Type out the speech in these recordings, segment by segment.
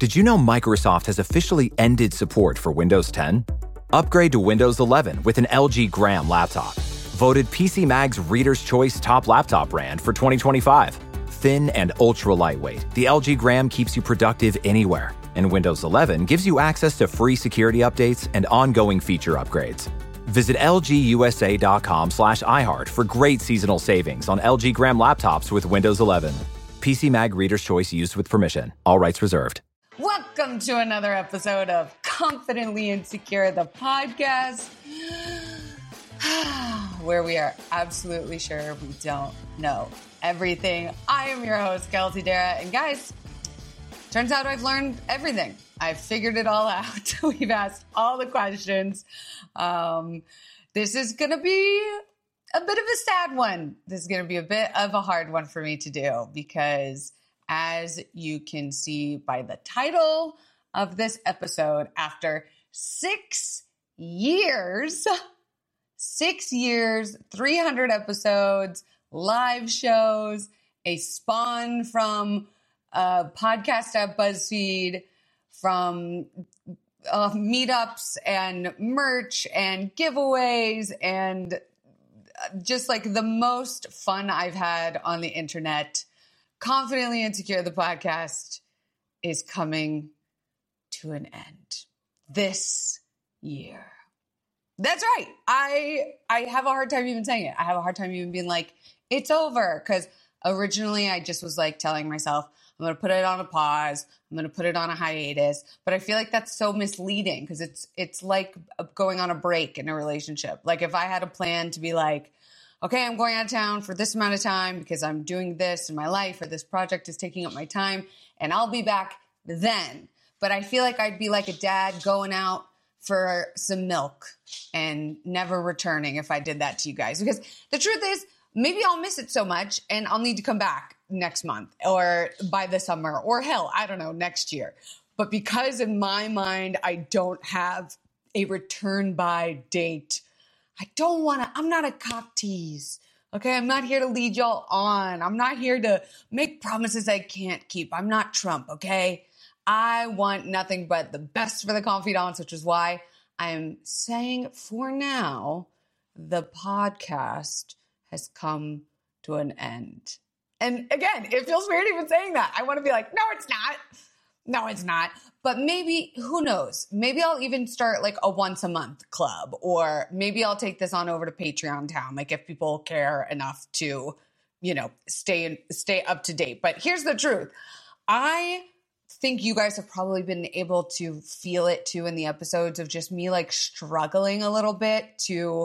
Did you know Microsoft has officially ended support for Windows 10? Upgrade to Windows 11 with an LG Gram laptop. Voted PC Mag's Reader's Choice Top Laptop Brand for 2025. Thin and ultra lightweight, the LG Gram keeps you productive anywhere. And Windows 11 gives you access to free security updates and ongoing feature upgrades. Visit lgusa.com/iHeart for great seasonal savings on LG Gram laptops with Windows 11. PC Mag Reader's Choice used with permission. All rights reserved. Welcome to another episode of Confidently Insecure, the podcast, where we are absolutely sure we don't know everything. I am your host, Kelsey Dara, and guys, turns out I've learned everything. I've figured it all out. We've asked all the questions. This is going to be a bit of a sad one. This is going to be a bit of a hard one for me to do because, as you can see by the title of this episode, after 6 years, 300 episodes, live shows, a spawn from a podcast at BuzzFeed, from meetups and merch and giveaways and just like the most fun I've had on the internet. Confidently Insecure, the podcast, is coming to an end this year. That's right. I have a hard time even saying it. I have a hard time even being like, it's over. Because originally I just was like telling myself, I'm going to put it on a pause. I'm going to put it on a hiatus. But I feel like that's so misleading because it's like going on a break in a relationship. Like if I had a plan to be like, okay, I'm going out of town for this amount of time because I'm doing this in my life or this project is taking up my time and I'll be back then. But I feel like I'd be like a dad going out for some milk and never returning if I did that to you guys. Because the truth is, maybe I'll miss it so much and I'll need to come back next month or by the summer or hell, I don't know, next year. But because in my mind, I don't have a return by date, I'm not a cock tease. Okay. I'm not here to lead y'all on. I'm not here to make promises I can't keep. I'm not Trump. Okay. I want nothing but the best for the confidants, which is why I'm saying for now, the podcast has come to an end. And again, it feels weird even saying that. I want to be like, no, it's not. No, it's not. But maybe, who knows? Maybe I'll even start like a once a month club, or maybe I'll take this on over to Patreon Town. Like if people care enough to, stay up to date. But here's the truth. I think you guys have probably been able to feel it too in the episodes of just me like struggling a little bit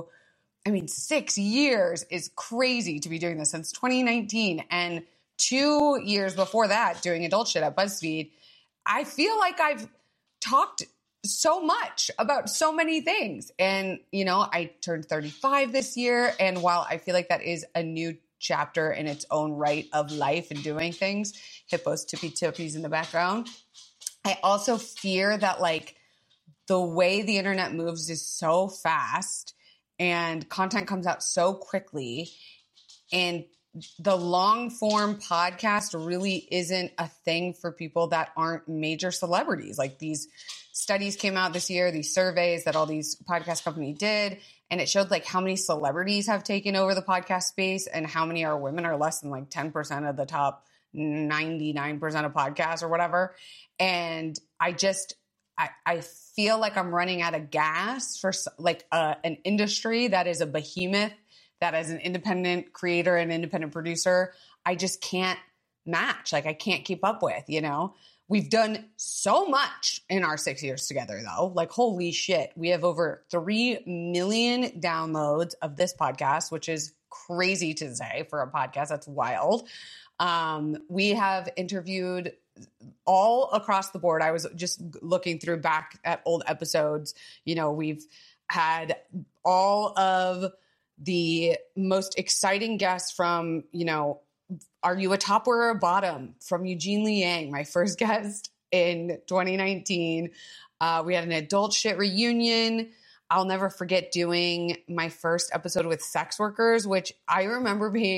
6 years is crazy to be doing this since 2019. And 2 years before that, doing adult shit at BuzzFeed. I feel like I've talked so much about so many things. And, I turned 35 this year. And while I feel like that is a new chapter in its own right of life and doing things, hippos, tippy-tippies in the background, I also fear that like the way the internet moves is so fast and content comes out so quickly, and the long form podcast really isn't a thing for people that aren't major celebrities. Like these studies came out this year, these surveys that all these podcast companies did, and it showed like how many celebrities have taken over the podcast space and how many are women, are less than like 10% of the top 99% of podcasts or whatever. And I feel like I'm running out of gas for like an industry that is a behemoth, that as an independent creator and independent producer, I just can't match. Like I can't keep up with, We've done so much in our 6 years together though. Like, holy shit. We have over 3 million downloads of this podcast, which is crazy to say for a podcast. That's wild. We have interviewed all across the board. I was just looking through back at old episodes. We've had all of the most exciting guests from, Are You a Top or a Bottom? From Eugene Liang, my first guest in 2019. We had an adult shit reunion. I'll never forget doing my first episode with sex workers, which I remember being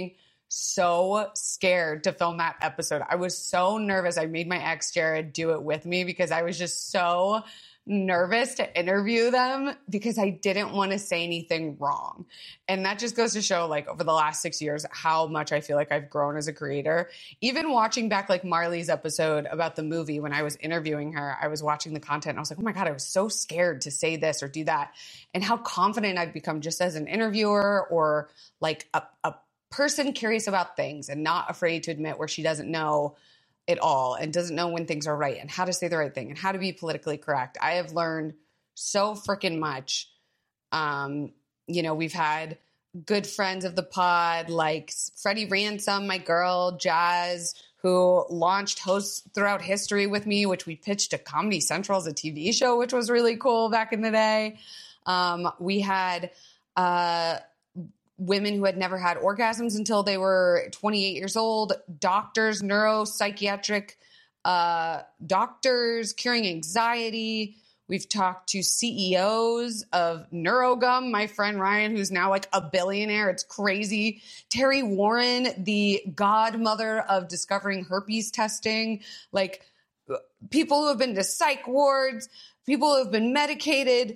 so scared to film that episode. I was so nervous. I made my ex Jared do it with me because I was just so nervous to interview them because I didn't want to say anything wrong. And that just goes to show, like, over the last 6 years, how much I feel like I've grown as a creator. Even watching back, like, Marley's episode about the movie, when I was interviewing her, I was watching the content and I was like, oh my God, I was so scared to say this or do that. And how confident I've become just as an interviewer or like a person curious about things and not afraid to admit where she doesn't know it all and doesn't know when things are right and how to say the right thing and how to be politically correct. I have learned so freaking much. We've had good friends of the pod like Freddie Ransom, my girl, Jazz, who launched Hosts Throughout History with me, which we pitched to Comedy Central as a TV show, which was really cool back in the day. We had women who had never had orgasms until they were 28 years old, doctors, neuropsychiatric doctors curing anxiety. We've talked to CEOs of Neurogum, my friend Ryan, who's now like a billionaire. It's crazy. Terry Warren, the godmother of discovering herpes testing, like people who have been to psych wards, people who have been medicated.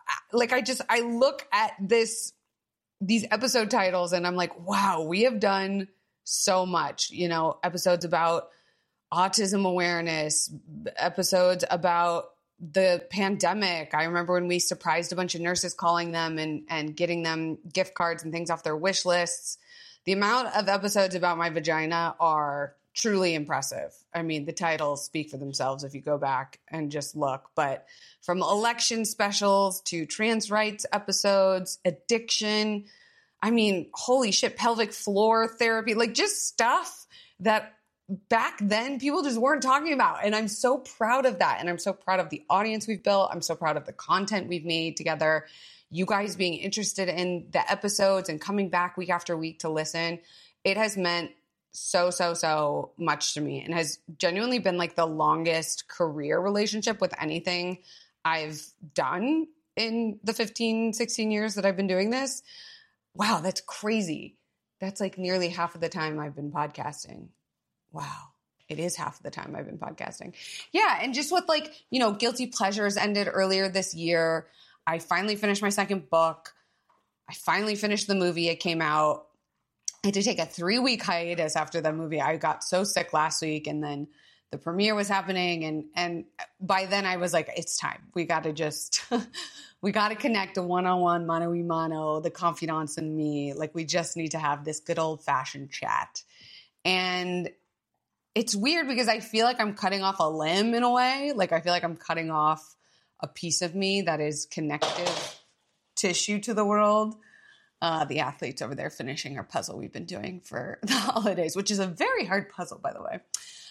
I look at these episode titles and I'm like, wow, we have done so much, episodes about autism awareness, episodes about the pandemic. I remember when we surprised a bunch of nurses calling them and getting them gift cards and things off their wish lists. The amount of episodes about my vagina are truly impressive. I mean, the titles speak for themselves if you go back and just look. But from election specials to trans rights episodes, addiction, I mean, holy shit, pelvic floor therapy, like just stuff that back then people just weren't talking about. And I'm so proud of that. And I'm so proud of the audience we've built. I'm so proud of the content we've made together. You guys being interested in the episodes and coming back week after week to listen. It has meant so much to me and has genuinely been like the longest career relationship with anything I've done in the 15, 16 years that I've been doing this. Wow, that's crazy. That's like nearly half of the time I've been podcasting. Wow. It is half of the time I've been podcasting. Yeah. And just with Guilty Pleasures ended earlier this year. I finally finished my second book. I finally finished the movie. It came out. I had to take a 3-week hiatus after the movie. I got so sick last week and then the premiere was happening. And by then I was like, it's time. We got to we got to connect a one-on-one, mano-y-mano, the confidants and me. Like we just need to have this good old fashioned chat. And it's weird because I feel like I'm cutting off a limb in a way. Like I feel like I'm cutting off a piece of me that is connective tissue to the world. The athletes over there finishing our puzzle we've been doing for the holidays, which is a very hard puzzle, by the way.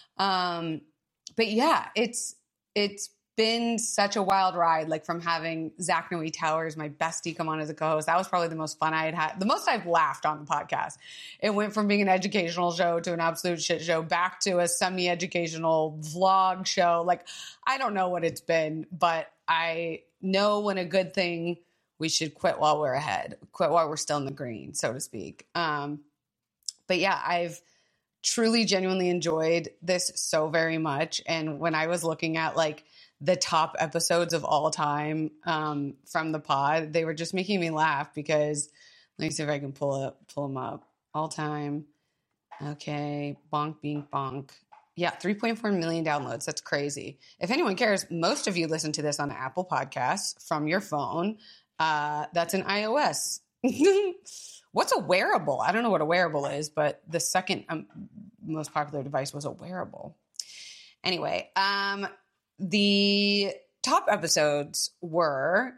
But yeah, it's been such a wild ride, like from having Zach Noe Towers, my bestie, come on as a co-host. That was probably the most fun I had, the most I've laughed on the podcast. It went from being an educational show to an absolute shit show back to a semi-educational vlog show. Like, I don't know what it's been, but I know when a good thing, we should quit while we're ahead, quit while we're still in the green, so to speak. But yeah, I've truly, genuinely enjoyed this so very much. And when I was looking at like the top episodes of all time from the pod, they were just making me laugh because let me see if I can pull them up. All time. Okay. Bonk, bink, bonk. Yeah. 3.4 million downloads. That's crazy. If anyone cares, most of you listen to this on Apple Podcasts from your phone. That's an iOS. What's a wearable? I don't know what a wearable is, but the second most popular device was a wearable. Anyway, the top episodes were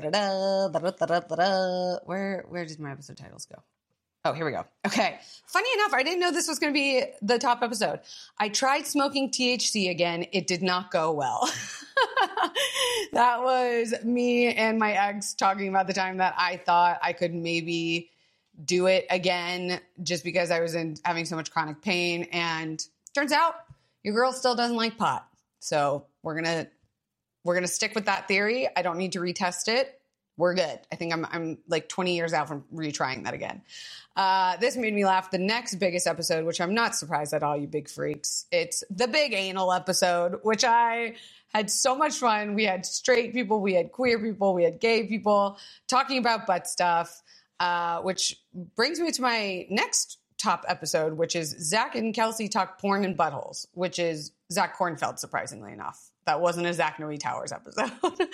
where did my episode titles go? Oh, here we go. Okay. Funny enough, I didn't know this was going to be the top episode. I tried smoking THC again. It did not go well. That was me and my ex talking about the time that I thought I could maybe do it again just because I was having so much chronic pain. And turns out your girl still doesn't like pot. So we're going to stick with that theory. I don't need to retest it. we're good. I think I'm like 20 years out from retrying that again. This made me laugh. The next biggest episode, which I'm not surprised at all, you big freaks, it's the big anal episode, which I had so much fun. We had straight people, we had queer people, we had gay people talking about butt stuff, which brings me to my next top episode, which is Zach and Kelsey talk porn and buttholes, which is Zach Kornfeld, surprisingly enough. That wasn't a Zach Noe Towers episode.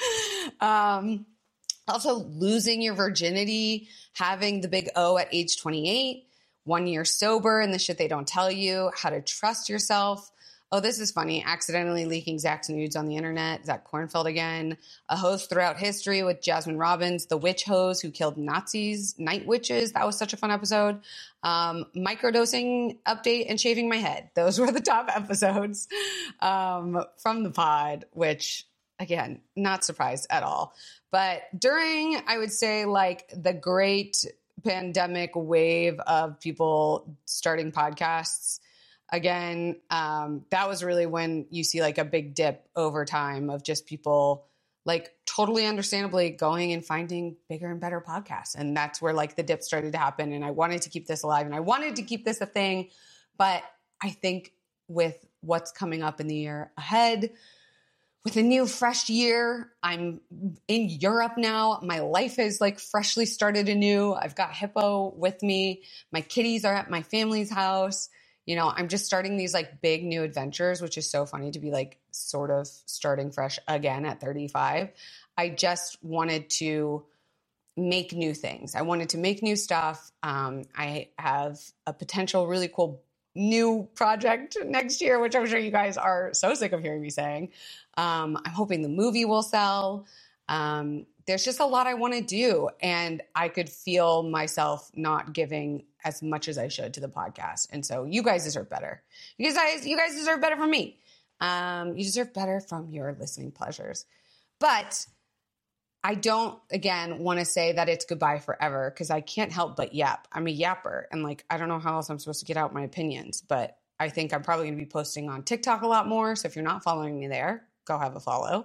Also, losing your virginity, having the big O at age 28, 1 year sober and the shit they don't tell you, how to trust yourself. Oh, this is funny. Accidentally leaking Zach's nudes on the internet. Zach Kornfeld again. A host throughout history with Jasmine Robbins. The witch hose who killed Nazis. Night witches. That was such a fun episode. Microdosing update and shaving my head. Those were the top episodes from the pod, which, again, not surprised at all. But during, I would say, like the great pandemic wave of people starting podcasts, again, that was really when you see like a big dip over time of just people like totally understandably going and finding bigger and better podcasts. And that's where like the dip started to happen. And I wanted to keep this alive and I wanted to keep this a thing. But I think with what's coming up in the year ahead, with a new fresh year, I'm in Europe now. My life is like freshly started anew. I've got Hippo with me. My kitties are at my family's house. You know, I'm just starting these like big new adventures, which is so funny to be like sort of starting fresh again at 35. I just wanted to make new things. I wanted to make new stuff. I have a potential really cool new project next year, which I'm sure you guys are so sick of hearing me saying. I'm hoping the movie will sell. There's just a lot I want to do. And I could feel myself not giving as much as I should to the podcast. And so you guys deserve better. You guys deserve better from me. You deserve better from your listening pleasures. But I don't, again, want to say that it's goodbye forever because I can't help but yap. I'm a yapper. And like, I don't know how else I'm supposed to get out my opinions, but I think I'm probably going to be posting on TikTok a lot more. So if you're not following me there, go have a follow.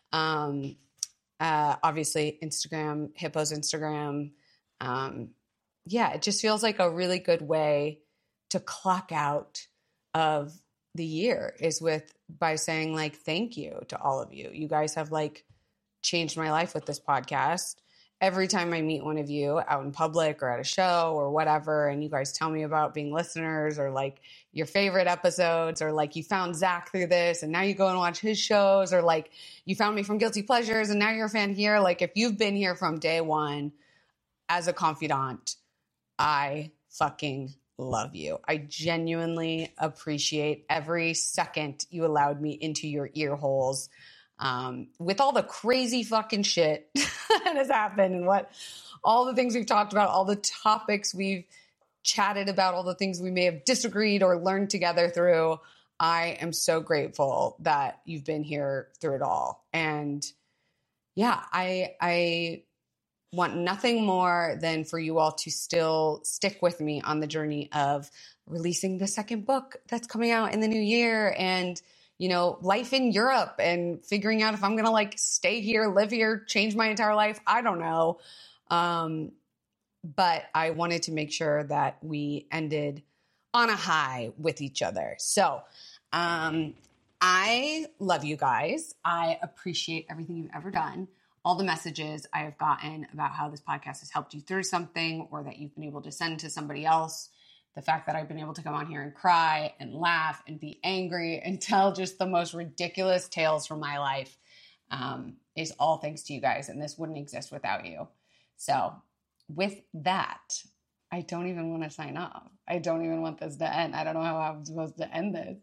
Obviously Instagram, Hippo's Instagram. Yeah, it just feels like a really good way to clock out of the year is by saying like, thank you to all of you. You guys have like changed my life with this podcast. Every time I meet one of you out in public or at a show or whatever, and you guys tell me about being listeners or like your favorite episodes or like you found Zach through this and now you go and watch his shows or like you found me from Guilty Pleasures and now you're a fan here. Like if you've been here from day one as a confidant, I fucking love you. I genuinely appreciate every second you allowed me into your ear holes. With all the crazy fucking shit that has happened and all the things we've talked about, all the topics we've chatted about, all the things we may have disagreed or learned together through, I am so grateful that you've been here through it all. And yeah, I want nothing more than for you all to still stick with me on the journey of releasing the second book that's coming out in the new year and you know, life in Europe and figuring out if I'm going to like stay here, live here, change my entire life. I don't know. But I wanted to make sure that we ended on a high with each other. So, I love you guys. I appreciate everything you've ever done. All the messages I have gotten about how this podcast has helped you through something or that you've been able to send to somebody else. The fact that I've been able to come on here and cry and laugh and be angry and tell just the most ridiculous tales from my life is all thanks to you guys. And this wouldn't exist without you. So with that, I don't even want to sign off. I don't even want this to end. I don't know how I'm supposed to end this.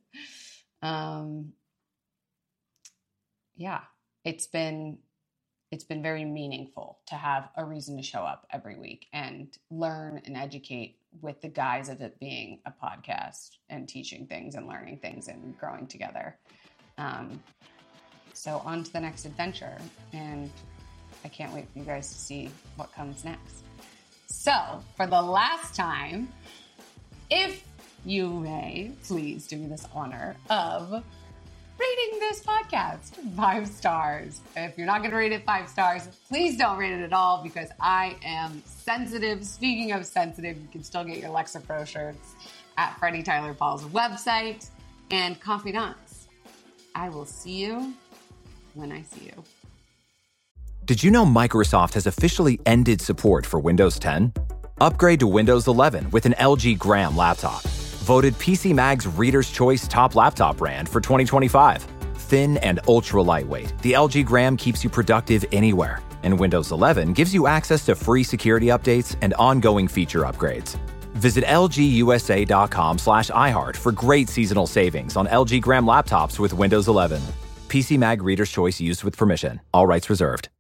Yeah, it's been very meaningful to have a reason to show up every week and learn and educate with the guise of it being a podcast and teaching things and learning things and growing together. So on to the next adventure. And I can't wait for you guys to see what comes next. So for the last time, if you may, please do me this honor of rating this podcast 5 stars. If you're not going to rate it 5 stars, please don't rate it at all because I am sensitive. Speaking of sensitive, you can still get your Lexapro shirts at Freddie Tyler Paul's website. And confidants, I will see you when I see you. Did you know Microsoft has officially ended support for Windows 10? Upgrade to Windows 11 with an LG Gram laptop. Voted PC Mag's Reader's Choice Top Laptop Brand for 2025. Thin and ultra lightweight, the LG Gram keeps you productive anywhere. And Windows 11 gives you access to free security updates and ongoing feature upgrades. Visit lgusa.com/iHeart for great seasonal savings on LG Gram laptops with Windows 11. PC Mag Reader's Choice used with permission. All rights reserved.